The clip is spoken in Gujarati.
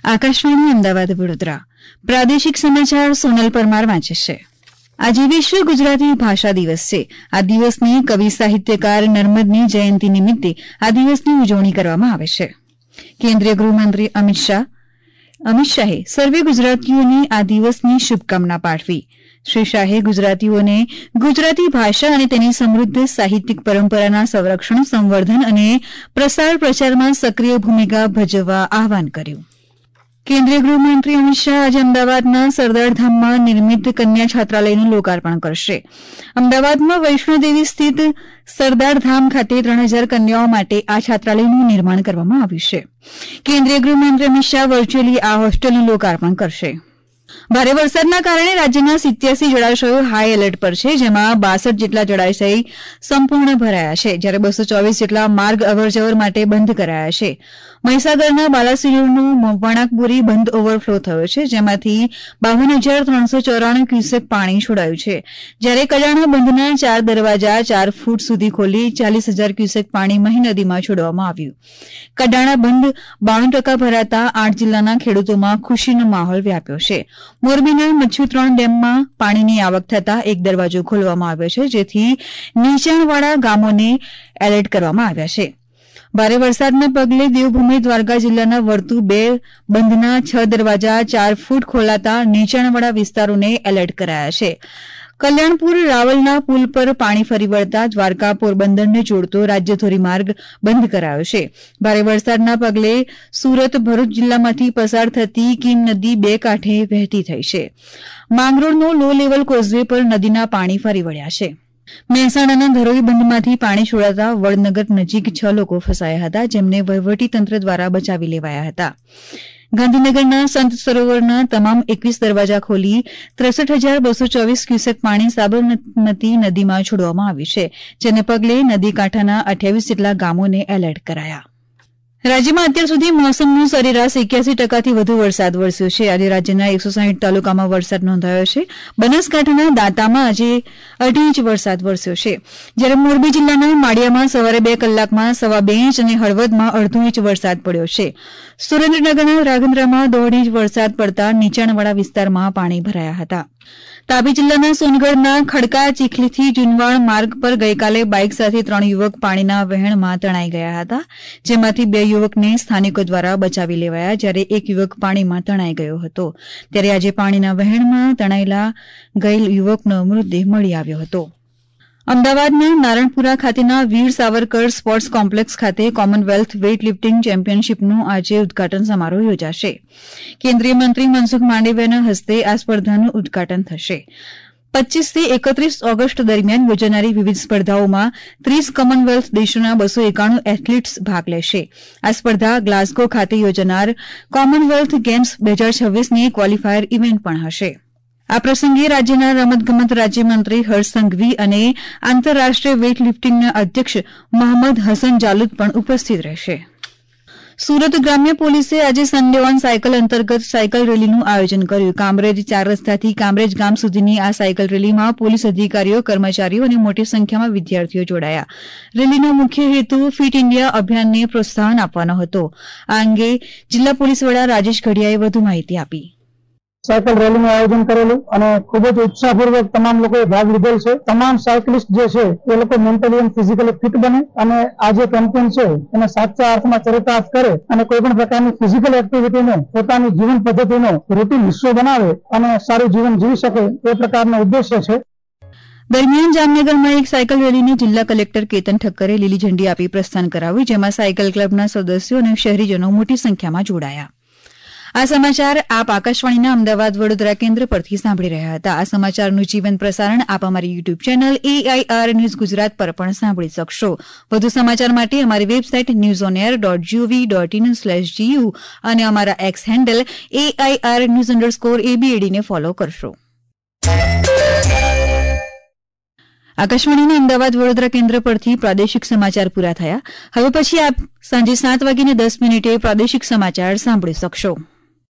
આકાશવાણી અમદાવાદ વડોદરા પ્રાદેશિક સમાચાર સોનલ પરમાર વાંચે છે. આજે વિશ્વ ગુજરાતી ભાષા દિવસ છે. આ દિવસની કવિ સાહિત્યકાર નર્મદની જયંતિ નિમિત્તે આ દિવસની ઉજવણી કરવામાં આવે છે. કેન્દ્રીય ગૃહમંત્રી અમિત શાહે સર્વે ગુજરાતીઓને આ દિવસની શુભકામના પાઠવી. શ્રી શાહે ગુજરાતીઓને ગુજરાતી ભાષા અને તેની સમૃદ્ધ સાહિત્યિક પરંપરાના સંરક્ષણ, સંવર્ધન અને પ્રસાર પ્રચારમાં સક્રિય ભૂમિકા ભજવવા આહવાન કર્યું. કેન્દ્રીય ગૃહમંત્રી અમિત શાહ આજે અમદાવાદના સરદારધામમાં નિર્મિત કન્યા છાત્રાલયનું લોકાર્પણ કરશે. અમદાવાદમાં વૈષ્ણોદેવી સ્થિત સરદારધામ ખાતે 3000 કન્યાઓ માટે આ છાત્રાલયનું નિર્માણ કરવામાં આવ્યું છે. કેન્દ્રીય ગૃહમંત્રી અમિત શાહ વર્ચ્યુઅલી આ હોસ્ટેલનું લોકાર્પણ કરશે. ભારે વરસાદના કારણે રાજ્યના 87 જળાશયો હાઈ એલર્ટ પર છે, જેમાં 62 જેટલા જળાશય સંપૂર્ણ ભરાયા છે, જ્યારે 224 જેટલા માર્ગ અવરજવર માટે બંધ કરાયા છે. મહીસાગરના બાલાસિનોરનું વણાકબોરી બંધ ઓવરફ્લો થયો છે, જેમાંથી 52,394 ક્યુસેક પાણી છોડાયું છે, જ્યારે કડાણા બંધના 4 દરવાજા 4 ફૂટ સુધી ખોલી 40,000 ક્યુસેક પાણી મહી નદીમાં છોડવામાં આવ્યું. કડાણા બંધ 92% ભરાતા 8 જિલ્લાના ખેડૂતોમાં ખુશીનો માહોલ વ્યાપ્યો છે. મોરબીના મચ્છુ 3 ડેમમાં પાણીની આવક થતાં એક દરવાજો ખોલવામાં આવ્યો છે, જેથી નીચાણવાળા ગામોને એલર્ટ કરવામાં આવ્યા છે. ભારે વરસાદના પગલે દેવભૂમિ દ્વારકા જિલ્લાના વર્તુ 2 બંધના 6 દરવાજા 4 ફૂટ ખોલાતા નીચાણવાળા વિસ્તારોને એલર્ટ કરાયા છે. કલ્યાણપુર રાવલના પુલ પર પાણી ફરી વળતા દ્વારકા પોરબંદરને જોડતો રાજ્ય ધોરીમાર્ગ બંધ કરાયો છે. ભારે વરસાદના પગલે સુરત ભરૂચ જિલ્લામાંથી પસાર થતી કીમ નદી 2 કાંઠે વહેતી થઈ છે. માંગરોળનો લો લેવલ કોઝવે પર નદીના પાણી ફરી વળ્યા છે. મહેસાણાના ધરોઈ બંધમાંથી પાણી છોડાતા વડનગર નજીક 6 લોકો ફસાયા હતા, જેમને વહીવટીતંત્ર દ્વારા બચાવી લેવાયા હતા. ગાંધીનગરના સંત સરોવરના તમામ 21 દરવાજા ખોલી 63,224 ક્યુસેક પાણી સાબરમતી નદીમાં છોડવામાં આવ્યું છે, જેને પગલે નદી કાંઠાના 28 જેટલા ગામોને એલર્ટ કરાયા. રાજ્યમાં અત્યાર સુધી મોસમનો સરેરાશ 81%થી વધુ વરસાદ વરસ્યો છે. આજે રાજ્યના 160 તાલુકામાં વરસાદ નોંધાયો છે. બનાસકાંઠાના દાંતામાં આજે 2.5 ઇંચ વરસાદ વરસ્યો છે, જ્યારે મોરબી જિલ્લાના માળિયામાં સવારે 2 કલાકમાં 2.25 ઇંચ અને હળવદમાં 0.5 ઇંચ વરસાદ પડ્યો છે. સુરેન્દ્રનગરના રાગંદ્રામાં 1.5 ઇંચ વરસાદ પડતા નીચાણવાળા વિસ્તારમાં પાણી ભરાયા હતા. તાપી જિલ્લાના સોનગઢના ખડકા ચીખલીથી જુનવાડ માર્ગ પર ગઈકાલે બાઇક સાથે 3 યુવક પાણીના વહેણમાં તણાઈ ગયા હતા, જેમાંથી 2 યુવકને સ્થાનિકો દ્વારા બચાવી લેવાયા, જ્યારે 1 યુવક પાણીમાં તણાઈ ગયો હતો. ત્યારે આજે પાણીના વહેણમાં તણાયેલા ગયેલ યુવકનો મૃતદેહ મળી આવ્યો હતો. અમદાવાદના નારણપુરા ખાતેના વીર સાવરકર સ્પોર્ટ્સ કોમ્પ્લેક્સ ખાતે કોમનવેલ્થ વેઇટ લિફ્ટિંગ ચેમ્પિયનશીપનું આજે ઉદઘાટન સમારોહ યોજાશે. કેન્દ્રીય મંત્રી મનસુખ માંડવિયાના હસ્તે આ સ્પર્ધાનું ઉદઘાટન થશે. 25 થી 31 ઓગસ્ટ દરમિયાન યોજાનારી વિવિધ સ્પર્ધાઓમાં 30 કોમનવેલ્થ દેશોના 291 એથ્લીટ્સ ભાગ લેશે. આ સ્પર્ધા ગ્લાસગો ખાતે યોજાનાર કોમનવેલ્થ ગેમ્સ 2026ની ક્વોલિફાયર ઇવેન્ટ પણ હશે. આ પ્રસંગે રાજ્યના રમતગમત રાજ્યમંત્રી હર્ષ સંઘવી અને આંતરરાષ્ટ્રીય વેઇટ લિફ્ટિંગના અધ્યક્ષ મોહમ્મદ હસન જાલુદ પણ ઉપસ્થિત રહેશે. સુરત ગ્રામ્ય પોલીસે આજે સન્ડે ઓન સાયકલ અંતર્ગત સાયકલ રેલીનું આયોજન કર્યું. કામરેજ 4 રસ્તાથી કામરેજ ગામ સુધીની આ સાયકલ રેલીમાં પોલીસ અધિકારીઓ, કર્મચારીઓ અને મોટી સંખ્યામાં વિદ્યાર્થીઓ જોડાયા. રેલીનો મુખ્ય હેતુ ફિટ ઇન્ડિયા અભિયાનને પ્રોત્સાહન આપવાનો હતો. આ અંગે જિલ્લા પોલીસ વડા રાજેશ ઘડિયાએ વધુ માહિતી આપી. સાયકલ રેલીનું આયોજન કરેલું અને ખૂબ જ ઉત્સાહપૂર્વક તમામ લોકોએ ભાગ લીધેલ છે. તમામ સાયકલિસ્ટ જે છે એ લોકો મેન્ટલી અને ફિઝિકલી ફિટ બને અને આ જે કેમ્પેન છે એને સાચા અર્થમાં ચરિતાર્થ કરે અને કોઈ પણ પ્રકારની ફિઝિકલ એક્ટિવિટીને પોતાની જીવન પદ્ધતિનો રૂટીન હિસ્સો બનાવે અને સારું જીવન જીવી શકે એ પ્રકારનો ઉદ્દેશ્ય છે. દરમિયાન જામનગરમાં એક સાયકલ રેલીને જિલ્લા કલેક્ટર કેતન ઠક્કરે લીલી ઝંડી આપી પ્રસ્થાન કરાવ્યું, જેમાં સાયકલ ક્લબના સદસ્યો અને શહેરીજનો મોટી સંખ્યામાં જોડાયા. આ સમાચાર આપ આકાશવાણીના અમદાવાદ વડોદરા કેન્દ્ર પરથી સાંભળી રહ્યા હતા. આ સમાચારનું જીવંત પ્રસારણ આપ અમારી YouTube channel AIR news Gujarat પર પણ સાંભળી શકશો. વધુ સમાચાર માટે અમારી વેબસાઇટ newsonair.gov.in/gu અને અમારા એક્સ હેન્ડલ AIR_news_ABAD ને ફોલો કરશો. આકાશવાણીના અમદાવાદ વડોદરા કેન્દ્ર પરથી પ્રાદેશિક સમાચાર પૂરા થયા. હવે પછી આપ સાંજે 7:10 પ્રાદેશિક સમાચાર સાંભળી શકશો.